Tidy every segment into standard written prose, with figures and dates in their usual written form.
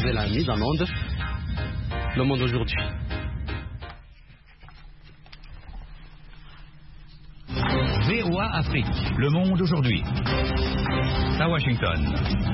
elle a mise en onde. Le Monde aujourd'hui. VOA Afrique. Le Monde aujourd'hui. À Washington.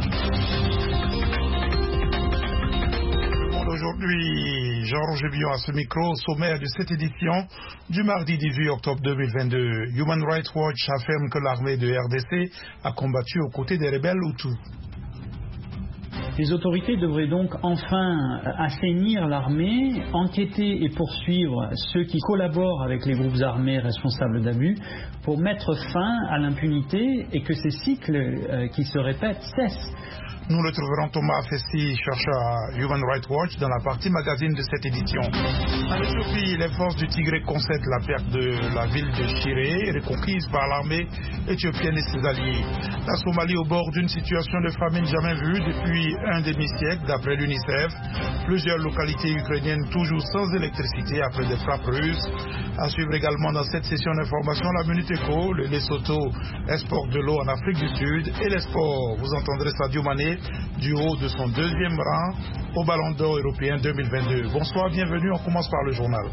Aujourd'hui, Jean-Roger Billon à ce micro, sommaire de cette édition du mardi 18 octobre 2022. Human Rights Watch affirme que l'armée de RDC a combattu aux côtés des rebelles Hutus. Les autorités devraient donc enfin assainir l'armée, enquêter et poursuivre ceux qui collaborent avec les groupes armés responsables d'abus pour mettre fin à l'impunité et que ces cycles qui se répètent cessent. Nous retrouverons Thomas Fessi, chercheur à Human Rights Watch, dans la partie magazine de cette édition. En Éthiopie, les forces du Tigré constatent la perte de la ville de Shiré, reconquise par l'armée éthiopienne et ses alliés. La Somalie au bord d'une situation de famine jamais vue depuis un demi-siècle, d'après l'UNICEF. Plusieurs localités ukrainiennes toujours sans électricité après des frappes russes. À suivre également dans cette session d'information la Minute Éco, le Lesotho exporte de l'eau en Afrique du Sud et les sports. Vous entendrez Sadio Mané du haut de son deuxième rang au Ballon d'Or européen 2022. Bonsoir, bienvenue, on commence par le journal.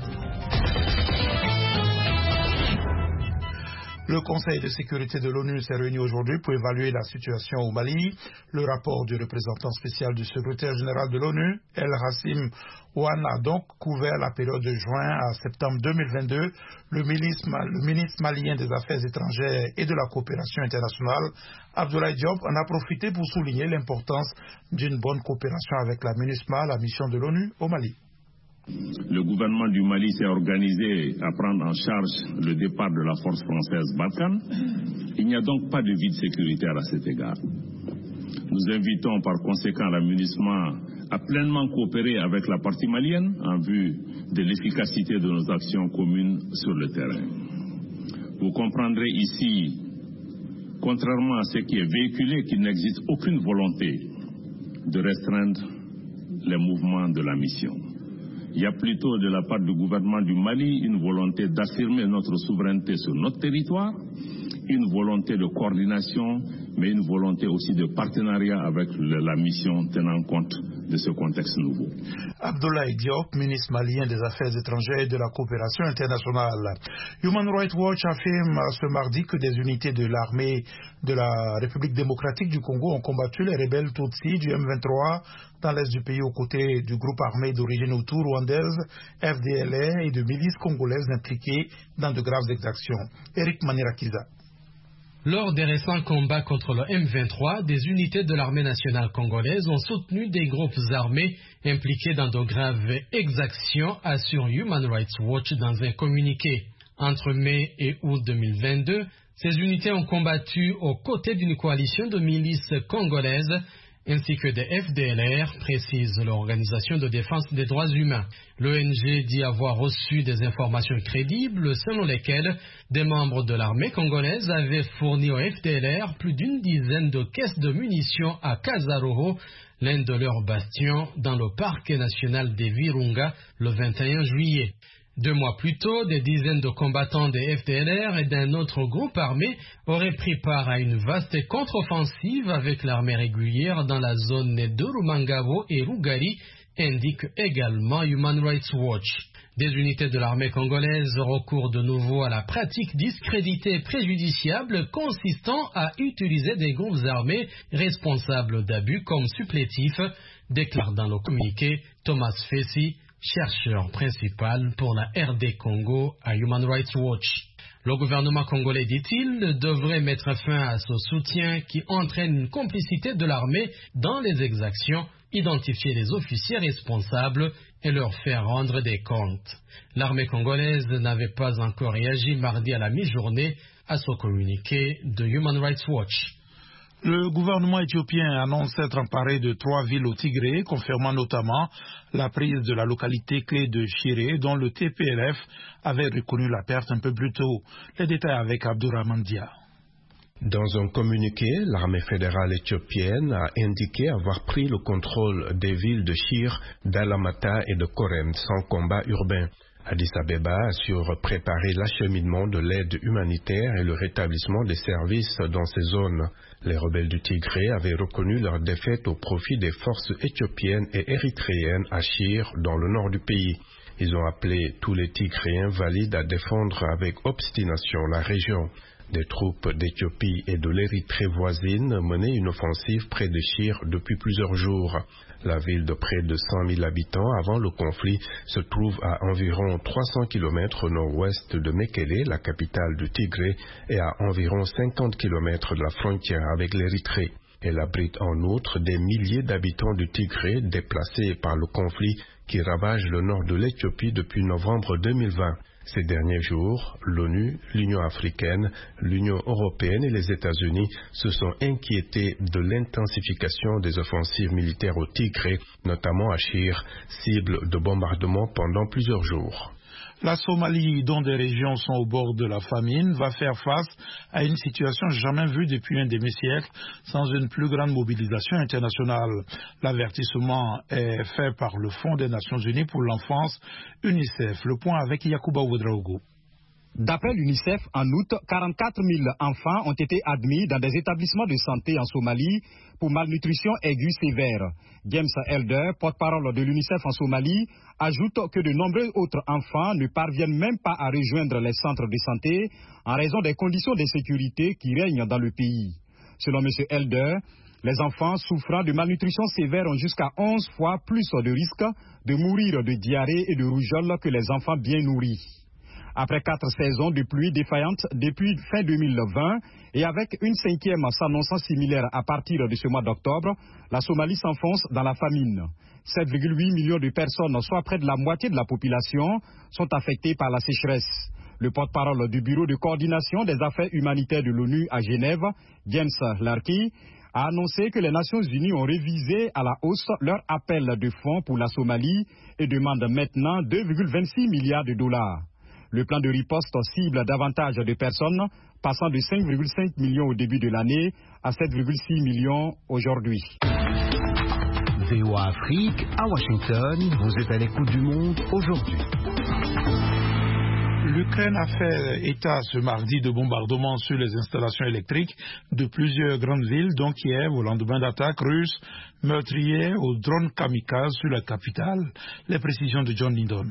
Le Conseil de sécurité de l'ONU s'est réuni aujourd'hui pour évaluer la situation au Mali. Le rapport du représentant spécial du secrétaire général de l'ONU, El Hassim Ouane, a donc couvert la période de juin à septembre 2022. Le ministre malien des Affaires étrangères et de la coopération internationale, Abdoulaye Diop, en a profité pour souligner l'importance d'une bonne coopération avec la MINUSMA, la mission de l'ONU au Mali. Le gouvernement du Mali s'est organisé à prendre en charge le départ de la force française Barkhane. Il n'y a donc pas de vide sécuritaire à cet égard. Nous invitons par conséquent la MINUSMA à pleinement coopérer avec la partie malienne en vue de l'efficacité de nos actions communes sur le terrain. Vous comprendrez ici, contrairement à ce qui est véhiculé, qu'il n'existe aucune volonté de restreindre les mouvements de la mission. Il y a plutôt de la part du gouvernement du Mali une volonté d'affirmer notre souveraineté sur notre territoire, une volonté de coordination, mais une volonté aussi de partenariat avec la mission tenant compte de ce contexte nouveau. Abdoulaye Diop, ministre malien des Affaires étrangères et de la coopération internationale. Human Rights Watch affirme ce mardi que des unités de l'armée de la République démocratique du Congo ont combattu les rebelles Tutsis du M23 dans l'est du pays aux côtés du groupe armé d'origine Hutu rwandaise, FDLR et de milices congolaises impliquées dans de graves exactions. Eric Manirakiza. Lors des récents combats contre le M23, des unités de l'armée nationale congolaise ont soutenu des groupes armés impliqués dans de graves exactions, assure Human Rights Watch dans un communiqué. Entre mai et août 2022, ces unités ont combattu aux côtés d'une coalition de milices congolaises ainsi que des FDLR, précise l'Organisation de défense des droits humains. L'ONG dit avoir reçu des informations crédibles selon lesquelles des membres de l'armée congolaise avaient fourni aux FDLR plus d'une dizaine de caisses de munitions à Kazaroho, l'un de leurs bastions, dans le parc national des Virunga, le 21 juillet. 2 mois plus tôt, des dizaines de combattants des FDLR et d'un autre groupe armé auraient pris part à une vaste contre-offensive avec l'armée régulière dans la zone de Rumangabo et Rugari, indique également Human Rights Watch. Des unités de l'armée congolaise recourent de nouveau à la pratique discréditée et préjudiciable consistant à utiliser des groupes armés responsables d'abus comme supplétifs, déclare dans le communiqué Thomas Fessi, chercheur principal pour la RD Congo à Human Rights Watch. Le gouvernement congolais, dit-il, devrait mettre fin à ce soutien qui entraîne une complicité de l'armée dans les exactions, identifier les officiers responsables et leur faire rendre des comptes. L'armée congolaise n'avait pas encore réagi mardi à la mi-journée à ce communiqué de Human Rights Watch. Le gouvernement éthiopien annonce s'être emparé de 3 villes au Tigré, confirmant notamment la prise de la localité clé de Shiré, dont le TPLF avait reconnu la perte un peu plus tôt. Les détails avec Abdourahmane Dia. Dans un communiqué, l'armée fédérale éthiopienne a indiqué avoir pris le contrôle des villes de Shire, d'Alamata et de Korem sans combat urbain. Addis Abeba assure préparer l'acheminement de l'aide humanitaire et le rétablissement des services dans ces zones. Les rebelles du Tigré avaient reconnu leur défaite au profit des forces éthiopiennes et érythréennes à Shire, dans le nord du pays. Ils ont appelé tous les Tigréens valides à défendre avec obstination la région. Des troupes d'Éthiopie et de l'Érythrée voisine menaient une offensive près de Shire depuis plusieurs jours. La ville de près de 100 000 habitants avant le conflit se trouve à environ 300 km au nord-ouest de Mekele, la capitale du Tigré, et à environ 50 km de la frontière avec l'Érythrée. Elle abrite en outre des milliers d'habitants du Tigré déplacés par le conflit qui ravage le nord de l'Éthiopie depuis novembre 2020. Ces derniers jours, l'ONU, l'Union africaine, l'Union européenne et les États-Unis se sont inquiétés de l'intensification des offensives militaires au Tigré, notamment à Shire, cible de bombardements pendant plusieurs jours. La Somalie, dont des régions sont au bord de la famine, va faire face à une situation jamais vue depuis un demi-siècle sans une plus grande mobilisation internationale. L'avertissement est fait par le Fonds des Nations Unies pour l'enfance, UNICEF. Le point avec Yacouba Ouedraogo. D'après l'UNICEF, en août, 44 000 enfants ont été admis dans des établissements de santé en Somalie pour malnutrition aiguë sévère. James Elder, porte-parole de l'UNICEF en Somalie, ajoute que de nombreux autres enfants ne parviennent même pas à rejoindre les centres de santé en raison des conditions de sécurité qui règnent dans le pays. Selon M. Elder, les enfants souffrant de malnutrition sévère ont jusqu'à 11 fois plus de risques de mourir de diarrhée et de rougeole que les enfants bien nourris. Après 4 saisons de pluie défaillantes depuis fin 2020 et avec une 5e s'annonçant similaire à partir de ce mois d'octobre, la Somalie s'enfonce dans la famine. 7,8 millions de personnes, soit près de la moitié de la population, sont affectées par la sécheresse. Le porte-parole du Bureau de coordination des affaires humanitaires de l'ONU à Genève, James Larky, a annoncé que les Nations Unies ont révisé à la hausse leur appel de fonds pour la Somalie et demandent maintenant 2,26 milliards de dollars. Le plan de riposte cible davantage de personnes, passant de 5,5 millions au début de l'année à 7,6 millions aujourd'hui. VOA Afrique, à Washington, vous êtes à l'écoute du monde aujourd'hui. L'Ukraine a fait état ce mardi de bombardements sur les installations électriques de plusieurs grandes villes, dont Kiev, au lendemain d'attaques russes meurtrières aux drones kamikazes sur la capitale. Les précisions de John Lindon.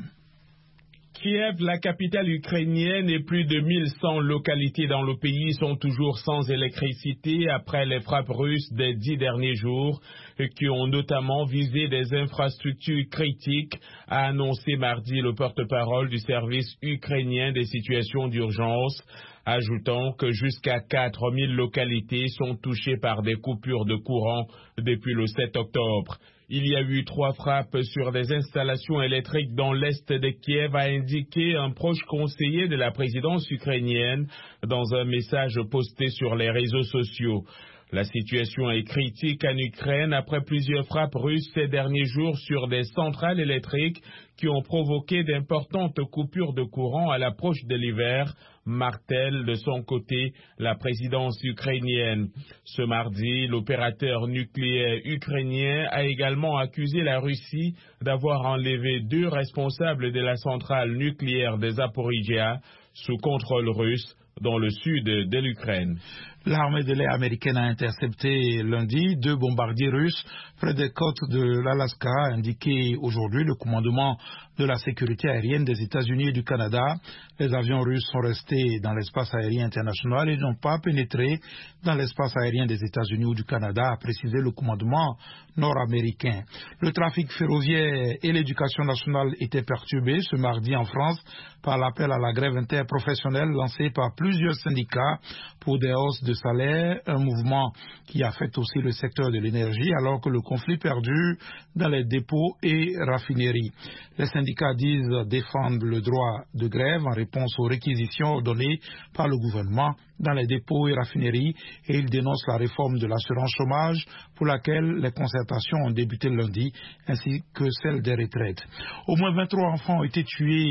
Kiev, la capitale ukrainienne, et plus de 1100 localités dans le pays sont toujours sans électricité après les frappes russes des 10 derniers jours qui ont notamment visé des infrastructures critiques, a annoncé mardi le porte-parole du service ukrainien des situations d'urgence, ajoutant que jusqu'à 4000 localités sont touchées par des coupures de courant depuis le 7 octobre. Il y a eu 3 frappes sur des installations électriques dans l'est de Kiev, a indiqué un proche conseiller de la présidence ukrainienne dans un message posté sur les réseaux sociaux. La situation est critique en Ukraine après plusieurs frappes russes ces derniers jours sur des centrales électriques qui ont provoqué d'importantes coupures de courant à l'approche de l'hiver, martèle de son côté la présidence ukrainienne. Ce mardi, l'opérateur nucléaire ukrainien a également accusé la Russie d'avoir enlevé 2 responsables de la centrale nucléaire de Zaporizhia sous contrôle russe dans le sud de l'Ukraine. L'armée de l'air américaine a intercepté lundi 2 bombardiers russes près des côtes de l'Alaska, a indiqué aujourd'hui le commandement de la sécurité aérienne des États-Unis et du Canada. Les avions russes sont restés dans l'espace aérien international et n'ont pas pénétré dans l'espace aérien des États-Unis ou du Canada, a précisé le commandement nord-américain. Le trafic ferroviaire et l'éducation nationale étaient perturbés ce mardi en France par l'appel à la grève interprofessionnelle lancé par plusieurs syndicats pour des hausses de salaire, un mouvement qui affecte aussi le secteur de l'énergie alors que le conflit perdure dans les dépôts et raffineries. Les syndicats disent défendre le droit de grève en réponse aux réquisitions données par le gouvernement dans les dépôts et raffineries et ils dénoncent la réforme de l'assurance chômage pour laquelle les concertations ont débuté lundi ainsi que celle des retraites. Au moins 23 enfants ont été tués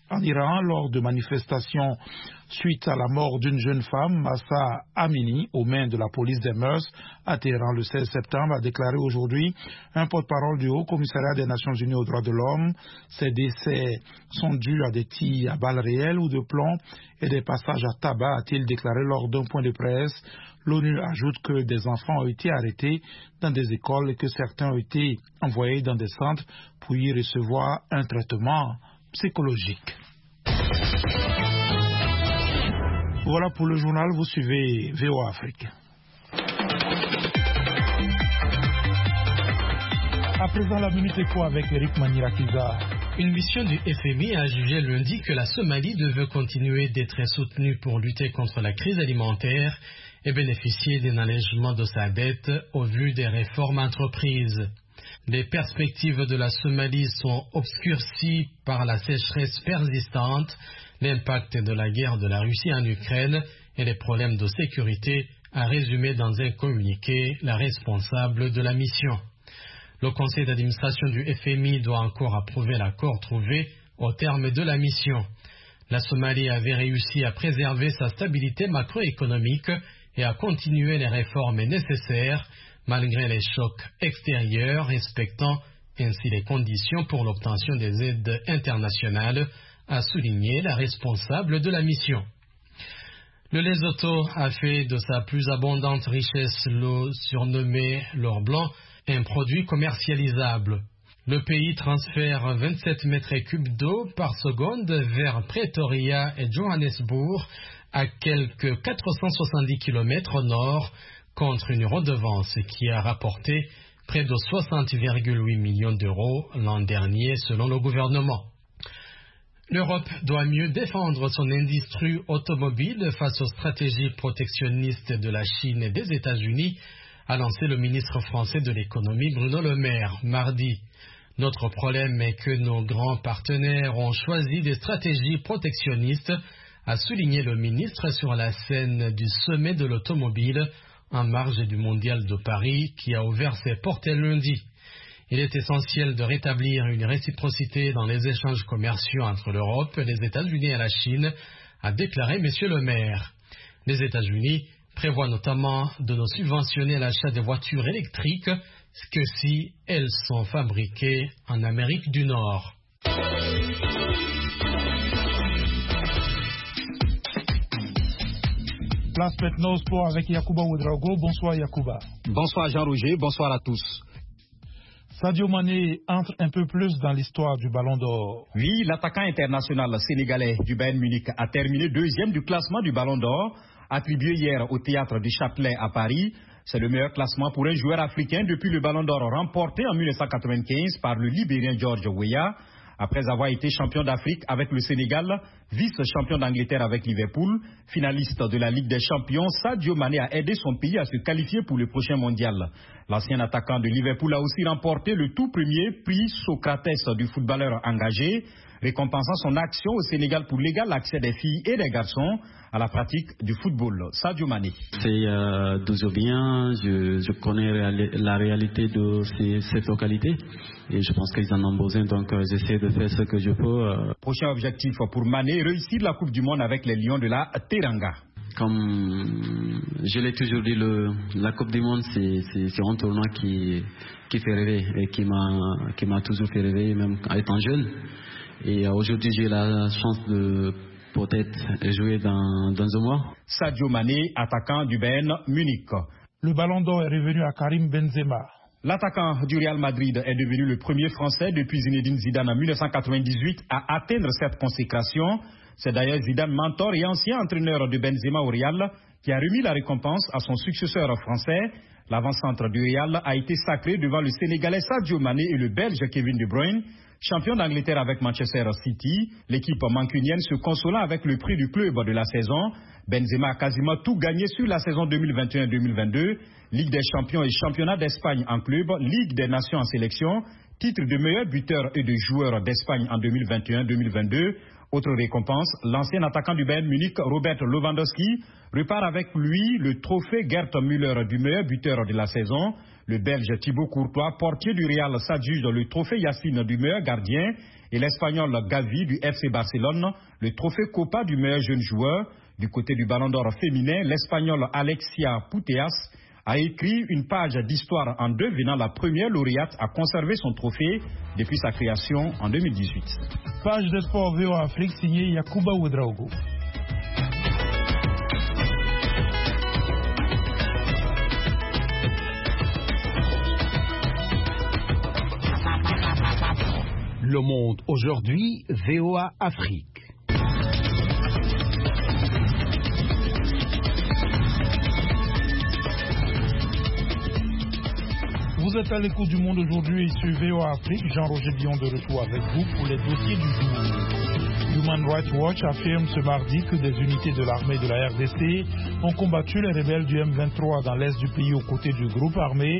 En Iran, lors de manifestations suite à la mort d'une jeune femme, Mahsa Amini, aux mains de la police des mœurs à Téhéran le 16 septembre, a déclaré aujourd'hui un porte-parole du Haut Commissariat des Nations Unies aux droits de l'homme. Ces décès sont dus à des tirs à balles réelles ou de plomb et des passages à tabac, a-t-il déclaré lors d'un point de presse. L'ONU ajoute que des enfants ont été arrêtés dans des écoles et que certains ont été envoyés dans des centres pour y recevoir un traitement psychologique. Voilà pour le journal, vous suivez VOA Afrique. À présent, la Minute Éco avec Eric Manirakiza. Une mission du FMI a jugé lundi que la Somalie devait continuer d'être soutenue pour lutter contre la crise alimentaire et bénéficier d'un allègement de sa dette au vu des réformes entreprises. Les perspectives de la Somalie sont obscurcies par la sécheresse persistante, l'impact de la guerre de la Russie en Ukraine et les problèmes de sécurité, a résumé dans un communiqué la responsable de la mission. Le conseil d'administration du FMI doit encore approuver l'accord trouvé au terme de la mission. La Somalie avait réussi à préserver sa stabilité macroéconomique et à continuer les réformes nécessaires malgré les chocs extérieurs, respectant ainsi les conditions pour l'obtention des aides internationales, a souligné la responsable de la mission. Le Lesotho a fait de sa plus abondante richesse l'eau surnommée l'or blanc un produit commercialisable. Le pays transfère 27 mètres cubes d'eau par seconde vers Pretoria et Johannesburg, à quelques 470 km au nord, contre une redevance qui a rapporté près de 60,8 millions d'euros l'an dernier selon le gouvernement. L'Europe doit mieux défendre son industrie automobile face aux stratégies protectionnistes de la Chine et des États-Unis, a lancé le ministre français de l'économie Bruno Le Maire mardi. Notre problème est que nos grands partenaires ont choisi des stratégies protectionnistes, a souligné le ministre sur la scène du sommet de l'automobile en marge du mondial de Paris qui a ouvert ses portes lundi. Il est essentiel de rétablir une réciprocité dans les échanges commerciaux entre l'Europe, les États-Unis et la Chine, a déclaré M. Le Maire. Les États-Unis prévoient notamment de nous subventionner l'achat de voitures électriques, que si elles sont fabriquées en Amérique du Nord. Place maintenant au sport avec Yacouba Ouedraogo. Bonsoir Yacouba. Bonsoir Jean-Roger, bonsoir à tous. Sadio Mané entre un peu plus dans l'histoire du Ballon d'Or. Oui, l'attaquant international sénégalais du Bayern Munich a terminé deuxième du classement du Ballon d'Or, attribué hier au Théâtre du Châtelet à Paris. C'est le meilleur classement pour un joueur africain depuis le Ballon d'Or remporté en 1995 par le Libérien George Weah. Après avoir été champion d'Afrique avec le Sénégal, vice-champion d'Angleterre avec Liverpool, finaliste de la Ligue des Champions, Sadio Mané a aidé son pays à se qualifier pour le prochain mondial. L'ancien attaquant de Liverpool a aussi remporté le tout premier prix Socrates du footballeur engagé, récompensant son action au Sénégal pour l'égal accès des filles et des garçons à la pratique du football. Sadio Mané. C'est toujours bien, je connais la réalité de cette localité et je pense qu'ils en ont besoin, donc j'essaie de faire ce que je peux. Prochain objectif pour Mané, réussir la Coupe du Monde avec les Lions de la Teranga. Comme je l'ai toujours dit, la Coupe du Monde, c'est un tournoi qui fait rêver et qui m'a toujours fait rêver, même étant jeune. Et aujourd'hui, j'ai la chance de peut-être jouer dans un mois. Sadio Mané, attaquant du Bayern Munich. Le Ballon d'Or est revenu à Karim Benzema. L'attaquant du Real Madrid est devenu le premier Français depuis Zinedine Zidane en 1998 à atteindre cette consécration. C'est d'ailleurs Zidane, mentor et ancien entraîneur de Benzema au Real, qui a remis la récompense à son successeur français. L'avant-centre du Real a été sacré devant le Sénégalais Sadio Mané et le Belge Kevin De Bruyne. Champion d'Angleterre avec Manchester City, l'équipe mancunienne se consolant avec le prix du club de la saison. Benzema a quasiment tout gagné sur la saison 2021-2022. Ligue des champions et championnat d'Espagne en club, Ligue des nations en sélection, titre de meilleur buteur et de joueur d'Espagne en 2021-2022. Autre récompense, l'ancien attaquant du Bayern Munich, Robert Lewandowski, repart avec lui le trophée Gerd Müller du meilleur buteur de la saison. Le Belge Thibaut Courtois, portier du Real, s'adjuge le trophée Yacine du meilleur gardien et l'Espagnol Gavi du FC Barcelone, le trophée Copa du meilleur jeune joueur. Du côté du Ballon d'Or féminin, l'Espagnol Alexia Putellas a écrit une page d'histoire en devenant la première lauréate à conserver son trophée depuis sa création en 2018. Page de sport VOA Afrique signée Yacouba Ouedraogo. Le Monde aujourd'hui, VOA Afrique. Vous êtes à l'écoute du Monde aujourd'hui sur VOA Afrique. Jean-Roger Bion de retour avec vous pour les dossiers du jour. Human Rights Watch affirme ce mardi que des unités de l'armée de la RDC ont combattu les rebelles du M23 dans l'est du pays aux côtés du groupe armé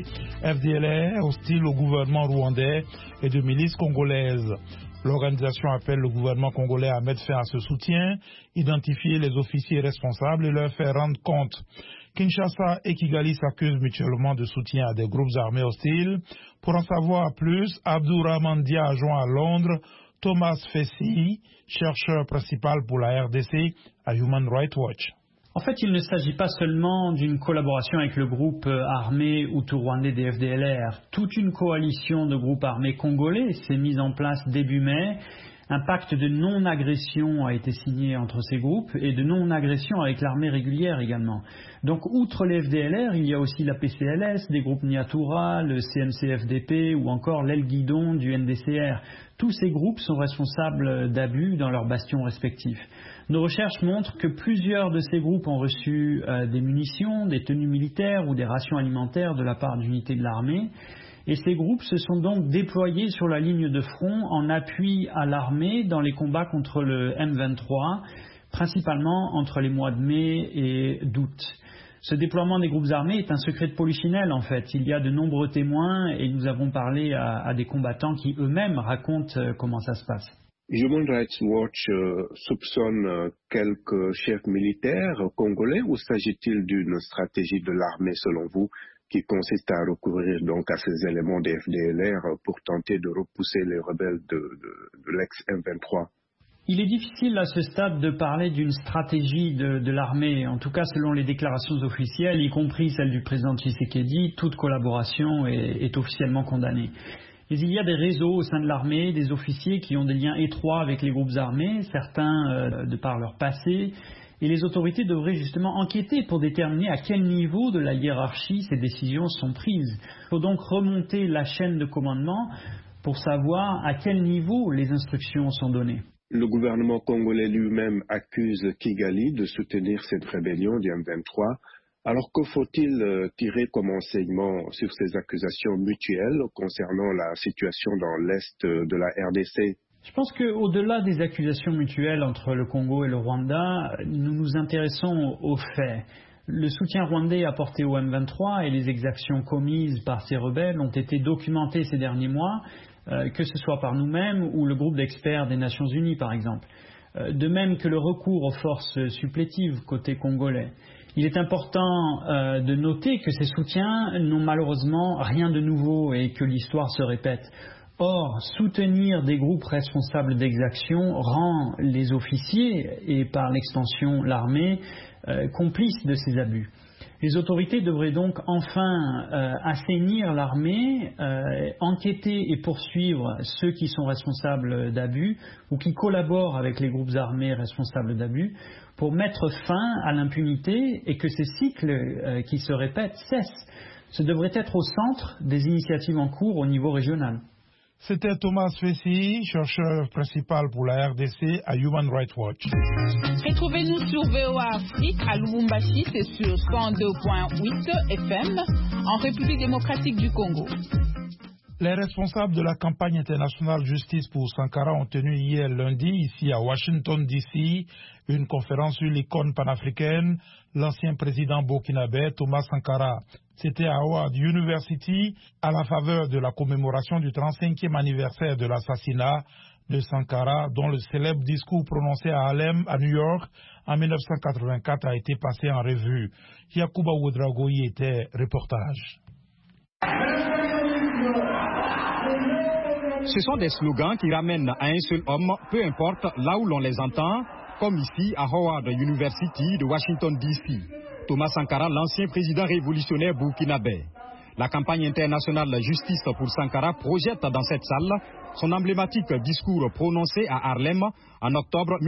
FDLR hostile au gouvernement rwandais et de milices congolaises. L'organisation appelle le gouvernement congolais à mettre fin à ce soutien, identifier les officiers responsables et leur faire rendre compte. Kinshasa et Kigali s'accusent mutuellement de soutien à des groupes armés hostiles. Pour en savoir plus, Abdourahmane Dia a joint à Londres Thomas Fessi, chercheur principal pour la RDC à Human Rights Watch. En fait, il ne s'agit pas seulement d'une collaboration avec le groupe armé hutu-rwandais des FDLR. Toute une coalition de groupes armés congolais s'est mise en place début mai. Un pacte de non-agression a été signé entre ces groupes et de non-agression avec l'armée régulière également. Donc, outre les FDLR, il y a aussi la PCLS, des groupes Nyatura, le CNCFDP ou encore l'aile guidon du NDCR. Tous ces groupes sont responsables d'abus dans leurs bastions respectifs. Nos recherches montrent que plusieurs de ces groupes ont reçu des munitions, des tenues militaires ou des rations alimentaires de la part d'unités de l'armée. Et ces groupes se sont donc déployés sur la ligne de front en appui à l'armée dans les combats contre le M23, principalement entre les mois de mai et d'août. Ce déploiement des groupes armés est un secret de polichinelle en fait. Il y a de nombreux témoins et nous avons parlé à des combattants qui eux-mêmes racontent comment ça se passe. Human Rights Watch soupçonne quelques chefs militaires congolais ou s'agit-il d'une stratégie de l'armée selon vous qui consiste à recourir donc à ces éléments des FDLR pour tenter de repousser les rebelles de l'ex-M23? Il est difficile à ce stade de parler d'une stratégie de l'armée. En tout cas, selon les déclarations officielles, y compris celle du président Tshisekedi, toute collaboration est officiellement condamnée. Mais il y a des réseaux au sein de l'armée, des officiers qui ont des liens étroits avec les groupes armés, certains de par leur passé. Et les autorités devraient justement enquêter pour déterminer à quel niveau de la hiérarchie ces décisions sont prises. Il faut donc remonter la chaîne de commandement pour savoir à quel niveau les instructions sont données. Le gouvernement congolais lui-même accuse Kigali de soutenir cette rébellion du M23. Alors que faut-il tirer comme enseignement sur ces accusations mutuelles concernant la situation dans l'est de la RDC? Je pense qu'au-delà des accusations mutuelles entre le Congo et le Rwanda, nous nous intéressons aux faits. Le soutien rwandais apporté au M23 et les exactions commises par ces rebelles ont été documentées ces derniers mois, que ce soit par nous-mêmes ou le groupe d'experts des Nations Unies par exemple. De même que le recours aux forces supplétives côté congolais. Il est important de noter que ces soutiens n'ont malheureusement rien de nouveau et que l'histoire se répète. Or, soutenir des groupes responsables d'exactions rend les officiers et par l'extension l'armée complices de ces abus. Les autorités devraient donc enfin assainir l'armée, enquêter et poursuivre ceux qui sont responsables d'abus ou qui collaborent avec les groupes armés responsables d'abus pour mettre fin à l'impunité et que ces cycles qui se répètent cessent. Ce devrait être au centre des initiatives en cours au niveau régional. C'était Thomas Fessi, chercheur principal pour la RDC à Human Rights Watch. Retrouvez-nous sur VOA Afrique à Lubumbashi, c'est sur 102.8 FM en République démocratique du Congo. Les responsables de la campagne internationale Justice pour Sankara ont tenu hier lundi, ici à Washington DC, une conférence sur l'icône panafricaine, l'ancien président burkinabé Thomas Sankara. C'était à Howard University, à la faveur de la commémoration du 35e anniversaire de l'assassinat de Sankara, dont le célèbre discours prononcé à Harlem, à New York, en 1984 a été passé en revue. Yacouba Ouedraogo y était reportage. Ce sont des slogans qui ramènent à un seul homme, peu importe là où l'on les entend, comme ici à Howard University de Washington DC. Thomas Sankara, l'ancien président révolutionnaire burkinabé. La campagne internationale Justice pour Sankara projette dans cette salle son emblématique discours prononcé à Harlem en octobre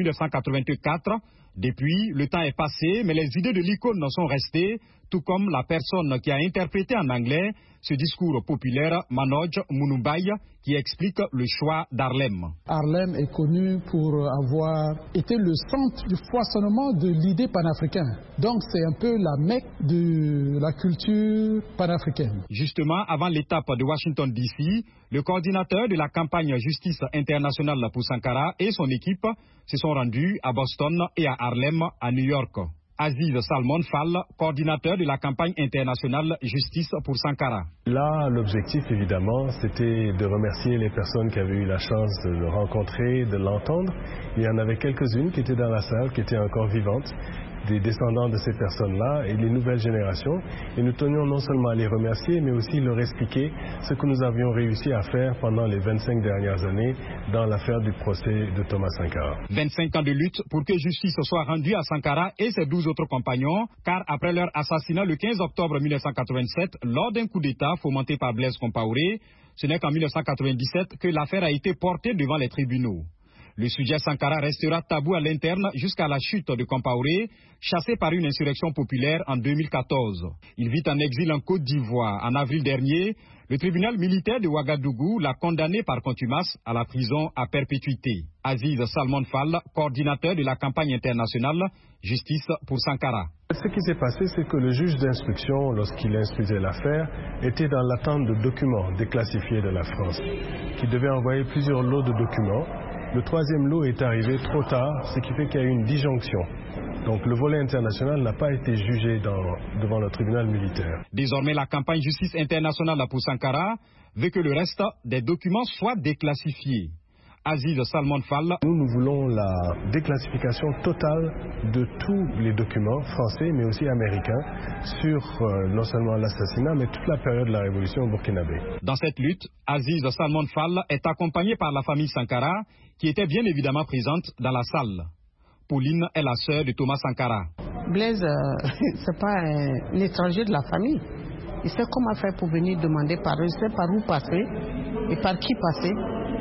1984. Depuis, le temps est passé, mais les idées de l'icône sont restées, tout comme la personne qui a interprété en anglais ce discours populaire, Manoj Munumbai, qui explique le choix d'Harlem. Harlem est connu pour avoir été le centre du foisonnement de l'idée panafricaine. Donc c'est un peu la Mecque de la culture panafricaine. Justement, avant l'étape de Washington DC, le coordinateur de la campagne Justice internationale pour Sankara et son équipe se sont rendus à Boston et à Harlem, à New York. Aziz Salmon Fall, coordinateur de la campagne internationale Justice pour Sankara. Là, l'objectif, évidemment, c'était de remercier les personnes qui avaient eu la chance de le rencontrer, de l'entendre. Il y en avait quelques-unes qui étaient dans la salle, qui étaient encore vivantes, des descendants de ces personnes-là et les nouvelles générations. Et nous tenions non seulement à les remercier, mais aussi leur expliquer ce que nous avions réussi à faire pendant les 25 dernières années dans l'affaire du procès de Thomas Sankara. 25 ans de lutte pour que justice soit rendue à Sankara et ses 12 autres compagnons, car après leur assassinat le 15 octobre 1987, lors d'un coup d'État fomenté par Blaise Compaoré, ce n'est qu'en 1997 que l'affaire a été portée devant les tribunaux. Le sujet Sankara restera tabou à l'interne jusqu'à la chute de Compaoré, chassé par une insurrection populaire en 2014. Il vit en exil en Côte d'Ivoire. En avril dernier, le tribunal militaire de Ouagadougou l'a condamné par contumace à la prison à perpétuité. Aziz Salmon Fall, coordinateur de la campagne internationale Justice pour Sankara. Ce qui s'est passé, c'est que le juge d'instruction, lorsqu'il instruisait l'affaire, était dans l'attente de documents déclassifiés de la France, qui devait envoyer plusieurs lots de documents. Le troisième lot est arrivé trop tard, ce qui fait qu'il y a eu une disjonction. Donc le volet international n'a pas été jugé devant le tribunal militaire. Désormais, la campagne Justice internationale pour Sankara veut que le reste des documents soit déclassifié. Aziz Salmon Fall. Nous voulons la déclassification totale de tous les documents français mais aussi américains sur non seulement l'assassinat mais toute la période de la révolution burkinabé. Dans cette lutte, Aziz Salmon Fall est accompagné par la famille Sankara qui était bien évidemment présente dans la salle. Pauline est la sœur de Thomas Sankara. Blaise, c'est pas un étranger de la famille. Il sait comment faire pour venir demander pardon, il sait par où passer et par qui passer.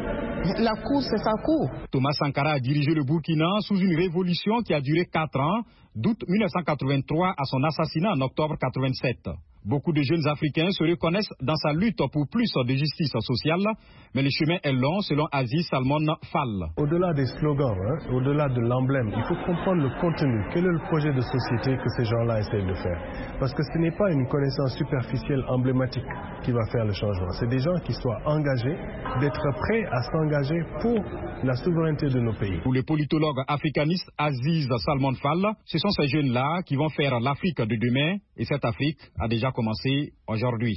La cour, c'est sa cour. Thomas Sankara a dirigé le Burkina sous une révolution qui a duré 4 ans, d'août 1983 à son assassinat en octobre 1987. Beaucoup de jeunes Africains se reconnaissent dans sa lutte pour plus de justice sociale, mais le chemin est long selon Aziz Salmon Fall. Au-delà des slogans, au-delà de l'emblème, il faut comprendre le contenu. Quel est le projet de société que ces gens-là essayent de faire? Parce que ce n'est pas une connaissance superficielle emblématique qui va faire le changement. C'est des gens qui soient engagés, d'être prêts à s'engager pour la souveraineté de nos pays. Pour le politologue africaniste Aziz Salmon Fall, ce sont ces jeunes-là qui vont faire l'Afrique de demain, et cette Afrique a déjà commencé aujourd'hui.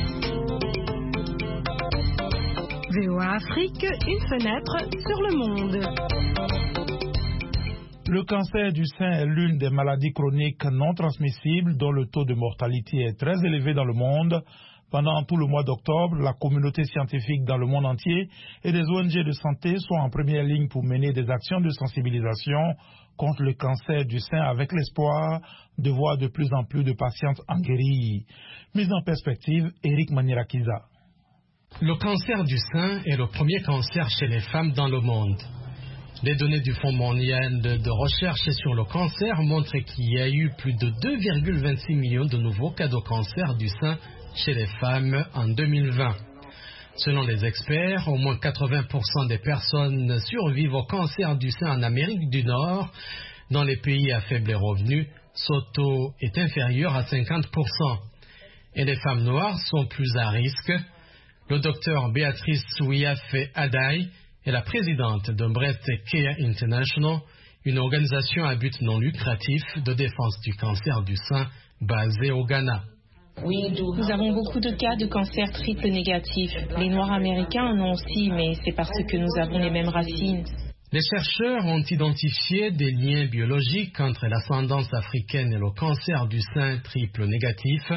VOA Afrique, une fenêtre sur le monde. Le cancer du sein est l'une des maladies chroniques non transmissibles dont le taux de mortalité est très élevé dans le monde. Pendant tout le mois d'octobre, la communauté scientifique dans le monde entier et les ONG de santé sont en première ligne pour mener des actions de sensibilisation contre le cancer du sein avec l'espoir de voir de plus en plus de patientes en guérir. Mise en perspective, Eric Manirakiza. Le cancer du sein est le premier cancer chez les femmes dans le monde. Les données du Fonds mondial de recherche sur le cancer montrent qu'il y a eu plus de 2,26 millions de nouveaux cas de cancer du sein chez les femmes en 2020. Selon les experts, au moins 80% des personnes survivent au cancer du sein en Amérique du Nord. Dans les pays à faible revenu, ce taux est inférieur à 50%. Et les femmes noires sont plus à risque. Le docteur Béatrice Souiafé Adaï est la présidente de Breast Care International, une organisation à but non lucratif de défense du cancer du sein basée au Ghana. Nous avons beaucoup de cas de cancer triple négatif. Les Noirs américains en ont aussi, mais c'est parce que nous avons les mêmes racines. Les chercheurs ont identifié des liens biologiques entre l'ascendance africaine et le cancer du sein triple négatif.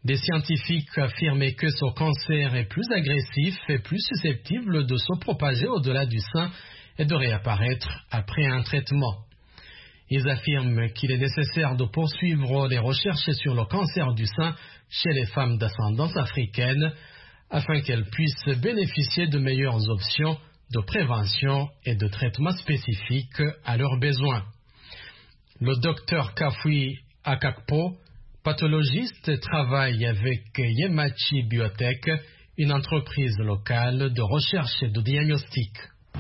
Des scientifiques affirmaient que ce cancer est plus agressif et plus susceptible de se propager au-delà du sein et de réapparaître après un traitement. Ils affirment qu'il est nécessaire de poursuivre les recherches sur le cancer du sein chez les femmes d'ascendance africaine afin qu'elles puissent bénéficier de meilleures options de prévention et de traitement spécifiques à leurs besoins. Le docteur Kafui Akakpo, pathologiste, travaille avec Yemachi Biotech, une entreprise locale de recherche et de diagnostic.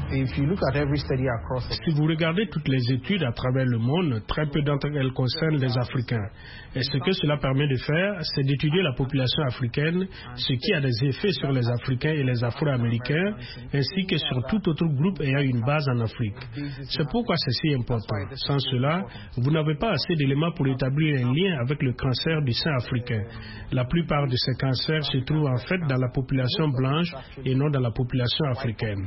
Si vous regardez toutes les études à travers le monde, très peu d'entre elles concernent les Africains. Et ce que cela permet de faire, c'est d'étudier la population africaine, ce qui a des effets sur les Africains et les Afro-Américains, ainsi que sur tout autre groupe ayant une base en Afrique. C'est pourquoi c'est si important. Sans cela, vous n'avez pas assez d'éléments pour établir un lien avec le cancer du sein africain. La plupart de ces cancers se trouvent en fait dans la population blanche et non dans la population africaine.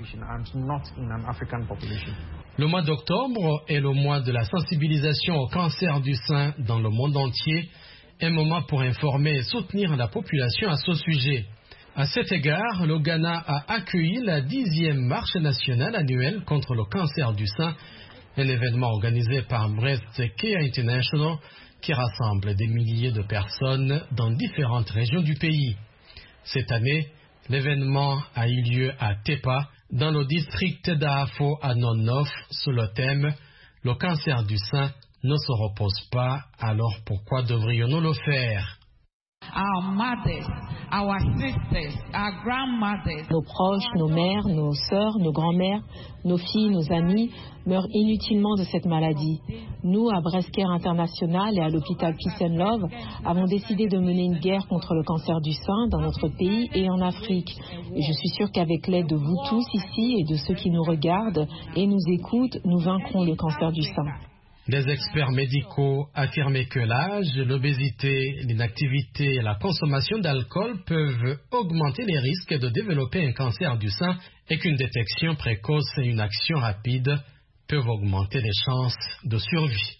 Le mois d'octobre est le mois de la sensibilisation au cancer du sein dans le monde entier, un moment pour informer et soutenir la population à ce sujet. À cet égard, le Ghana a accueilli la 10e marche nationale annuelle contre le cancer du sein, un événement organisé par Breast Care International qui rassemble des milliers de personnes dans différentes régions du pays. Cette année, l'événement a eu lieu à Tepa, dans le district d'Afo à Nonnof, sous le thème « Le cancer du sein ne se repose pas, alors pourquoi devrions-nous le faire ?» Nos proches, nos mères, nos sœurs, nos grands-mères, nos filles, nos amis meurent inutilement de cette maladie. Nous, à Breast Care International et à l'hôpital Peace and Love, avons décidé de mener une guerre contre le cancer du sein dans notre pays et en Afrique. Et je suis sûre qu'avec l'aide de vous tous ici et de ceux qui nous regardent et nous écoutent, nous vaincrons le cancer du sein. Des experts médicaux affirmaient que l'âge, l'obésité, l'inactivité et la consommation d'alcool peuvent augmenter les risques de développer un cancer du sein et qu'une détection précoce et une action rapide peuvent augmenter les chances de survie.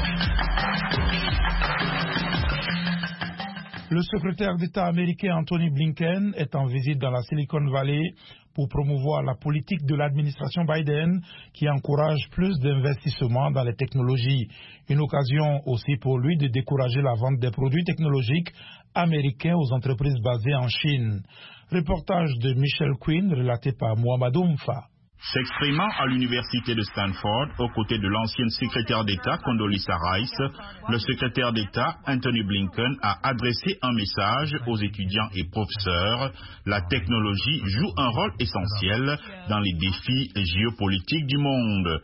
Le secrétaire d'État américain Anthony Blinken est en visite dans la Silicon Valley pour promouvoir la politique de l'administration Biden qui encourage plus d'investissements dans les technologies. Une occasion aussi pour lui de décourager la vente des produits technologiques américains aux entreprises basées en Chine. Reportage de Michel Quinn relaté par Mohamed Oumfa. S'exprimant à l'université de Stanford aux côtés de l'ancienne secrétaire d'État Condoleezza Rice, le secrétaire d'État Anthony Blinken a adressé un message aux étudiants et professeurs. La technologie joue un rôle essentiel dans les défis géopolitiques du monde.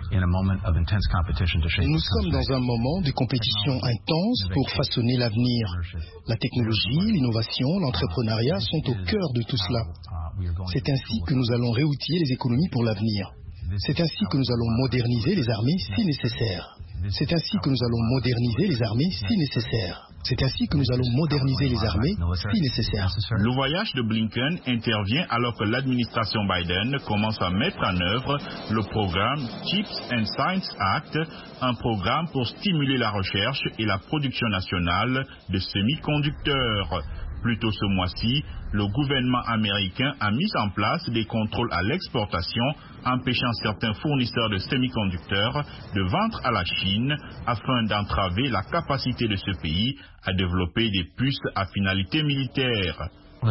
Nous sommes dans un moment de compétition intense pour façonner l'avenir. La technologie, l'innovation, l'entrepreneuriat sont au cœur de tout cela. C'est ainsi que nous allons réoutiller les économies pour l'avenir. C'est ainsi que nous allons moderniser les armées si nécessaire. C'est ainsi que nous allons moderniser les armées si nécessaire. C'est ainsi que nous allons moderniser les armées si nécessaire. Le voyage de Blinken intervient alors que l'administration Biden commence à mettre en œuvre le programme Chips and Science Act, un programme pour stimuler la recherche et la production nationale de semi-conducteurs. Plus tôt ce mois-ci, le gouvernement américain a mis en place des contrôles à l'exportation, empêchant certains fournisseurs de semi-conducteurs de vendre à la Chine afin d'entraver la capacité de ce pays à développer des puces à finalité militaire.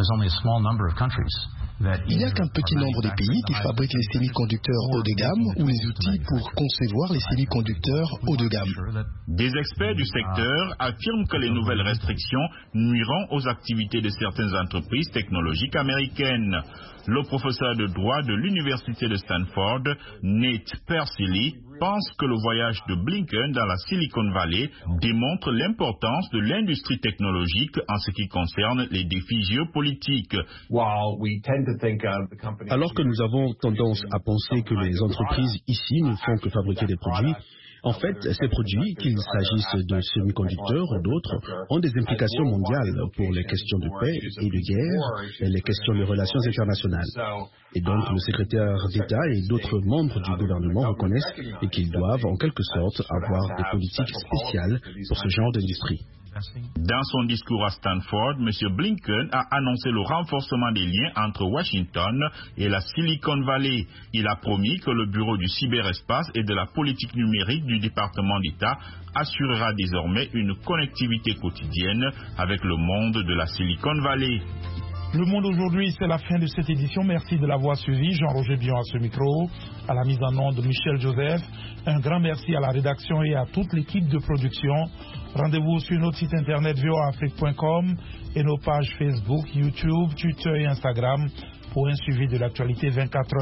Il n'y a qu'un petit nombre de pays qui fabriquent les semi-conducteurs haut de gamme ou les outils pour concevoir les semi-conducteurs haut de gamme. Des experts du secteur affirment que les nouvelles restrictions nuiront aux activités de certaines entreprises technologiques américaines. Le professeur de droit de l'université de Stanford, Nate Persily, pense que le voyage de Blinken dans la Silicon Valley démontre l'importance de l'industrie technologique en ce qui concerne les défis géopolitiques. Alors que nous avons tendance à penser que les entreprises ici ne font que fabriquer des produits, en fait, ces produits, qu'il s'agisse de semi-conducteurs ou d'autres, ont des implications mondiales pour les questions de paix et de guerre et les questions de relations internationales. Et donc, le secrétaire d'État et d'autres membres du gouvernement reconnaissent qu'ils doivent, en quelque sorte, avoir des politiques spéciales pour ce genre d'industrie. Dans son discours à Stanford, M. Blinken a annoncé le renforcement des liens entre Washington et la Silicon Valley. Il a promis que le bureau du cyberespace et de la politique numérique du département d'État assurera désormais une connectivité quotidienne avec le monde de la Silicon Valley. Le Monde aujourd'hui, c'est la fin de cette édition. Merci de l'avoir suivi. Jean-Roger Bion à ce micro, à la mise en onde de Michel Joseph. Un grand merci à la rédaction et à toute l'équipe de production. Rendez-vous sur notre site internet voaafrique.com et nos pages Facebook, YouTube, Twitter et Instagram pour un suivi de l'actualité 24 heures.